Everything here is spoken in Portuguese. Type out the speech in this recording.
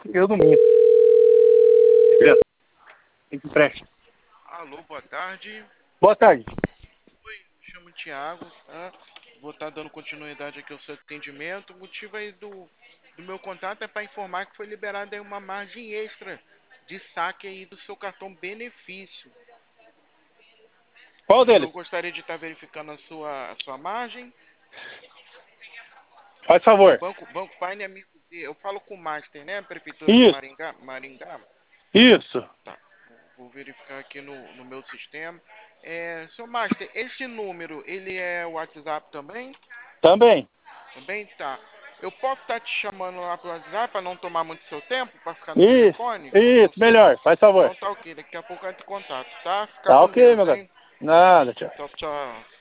Eu não minto. Empresta. Alô, boa tarde. Boa tarde. Oi, me chamo Thiago, tá? Vou estar dando continuidade aqui ao seu atendimento. O motivo aí do meu contato é para informar que foi liberada aí uma margem extra de saque aí do seu cartão benefício. Qual O senhor deles? gostaria de estar verificando a sua margem? Faz É favor. Banco Paine Amigo D. Eu falo com o Master, né? Prefeitura de Isso, Maringá. isso. Tá. Vou verificar aqui no meu sistema. Seu Master, esse número, ele é o WhatsApp também? Também. Também tá. Eu posso estar te chamando lá pro WhatsApp para não tomar muito seu tempo, para ficar no Isso, telefone com isso, você? melhor. Faz favor. Então tá ok, daqui a pouco eu entro em contato, tá? Fica Tá com ok, Deus, meu gato. hein? Nada, tchau. Tchau, tchau.